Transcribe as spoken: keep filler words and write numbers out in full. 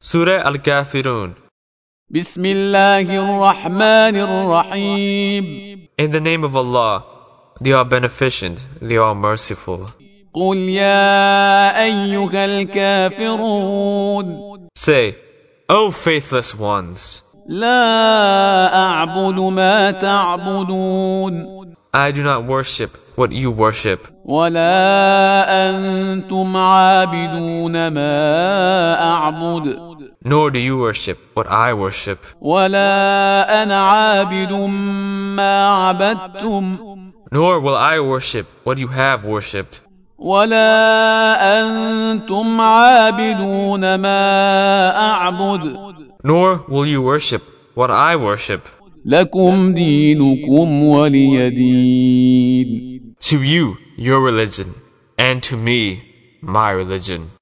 Surah Al-Kafirun. بسم الله الرحمن الرحيم. In the name of Allah, the All-Beneficent, the All-Merciful. قل يا أيها الكافرون. Say, O faithless ones, لا أعبد ما تعبدون. I do not worship what you worship, ولا أنتم عابدون ما أعبد. nor do you worship what I worship, ولا أنا عابد ما عبدتم. nor will I worship what you have worshipped, ولا أنتم عابدون ما أعبد. nor will you worship what I worship. لكم دينكم ولي دين. To you, your religion, and to me, my religion.